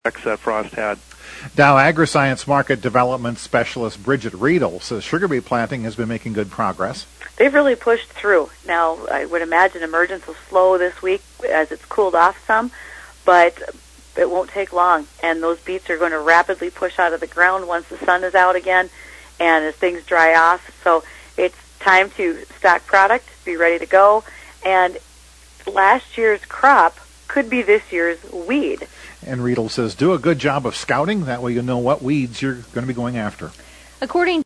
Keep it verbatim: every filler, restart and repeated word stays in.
that frost had. Dow AgriScience Market Development Specialist Bridget Riedel says sugar beet planting has been making good progress. They've really pushed through. Now, I would imagine emergence will slow this week as it's cooled off some, but it won't take long, and those beets are going to rapidly push out of the ground once the sun is out again and as things dry off. So it's time to stock product, be ready to go, and last year's crop could be this year's weed. And Riedel says do a good job of scouting. That way you know what weeds you're going to be going after. According